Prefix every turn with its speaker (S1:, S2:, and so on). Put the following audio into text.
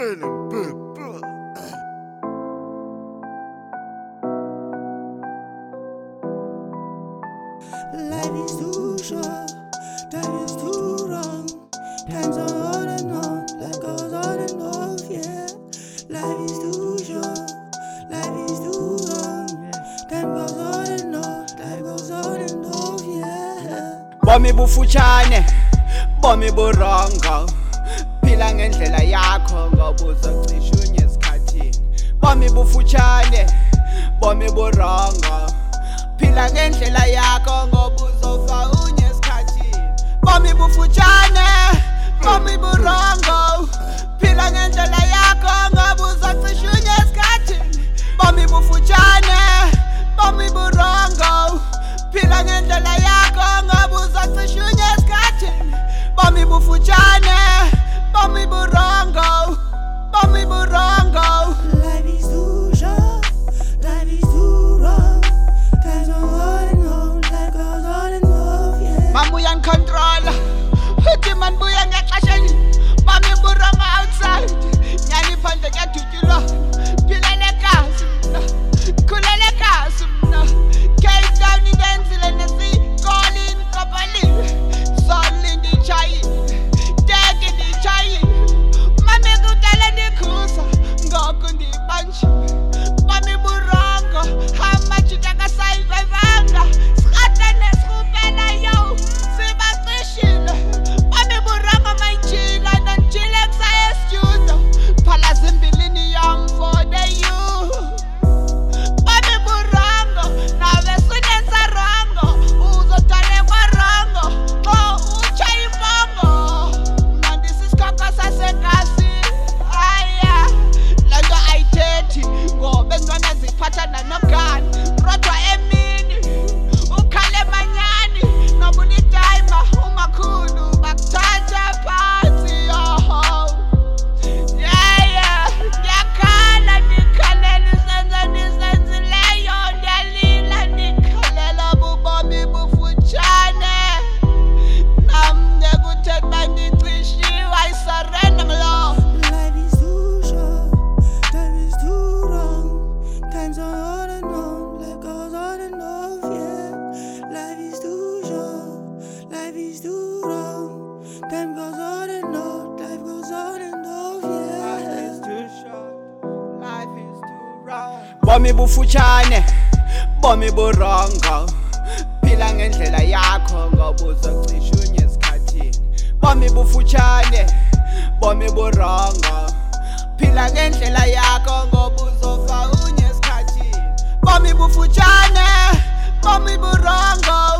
S1: Life is too short, time is too long. Times are on and on, life goes on and off, yeah. Life is too short, life is too long. Time goes on and on, life goes on and off, yeah.
S2: Bomi bufutshane, bomi burongo. Phila ngendlela yakho ngoba uzocisha unye esikhathini. Bomi bufutshane, bomi burongo. Phila ngendlela yakho ngoba uzofa unye esikhathini. Bomi bufutshane, bomi burongo. Phila ngendlela yakho ngoba uzocisha unye esikhathini. Bomi bufutshane, bomi burongo. Phila ngendlela yakho ngoba uzocisha unye esikhathini. Bomi bufutshane, bomi burongo. Bomi burongo.
S1: Life is too short, life is too long. Times are on and on, life goes on and off, yeah.
S2: Mama uyangicontrola, uthi man buya ngexesheni. Bomi burongo outside, nyani phandle kuyadutyulwa. Philele kazi mna, khulele kazi mna. Cape Town indenzile nesikole inkopaliwe. Soli nditshayile, teki nditshayile. Mami kudala ndikhuza, ngoku ndibanjiwe. Bomi burongo, amajita kasayivevanga. Sikhatha nesikupela yo, sibacishile. Bomi burongo mayitshila, nantshile kusaya estudio. Phala zimbilini yam for the youth. Bomi burongo, nawe sunenza rongo. Uzodalekwa rongo, utshaya imbongo. Mna ndisisikoko sasegazini, aya. Le nto ayithethi, ngoba ezintwana ziphathana nogani. Rodwa emini, ukhale manyani. Noba unidayima, umakhulu, bakuthatha phansi, yoho. Yeah, ngiyakhala ndikhalela isenzo nisenzileyo. Ndiyalila ndikhalela bubomi bufutshane. Nam ngekuthetha uba ndicishiwe, I surrender mlo.
S1: Life is too short, time is too long. Times are on and on, life goes on and off, yeah. Life is too short, life is too long. Time goes on and on, life goes on and off,
S2: Life
S1: yeah.
S2: is too short, life is too rough. Bomi bufutshane, bomi burongo. Phila ngendlela yakho ngoba uzocisha unye esikhathini. Bomi bufutshane, bomi burongo. Phila ngendlela yakho ngoba uzofa unye esikhathini. Bomi bufutshane, bomi burongo.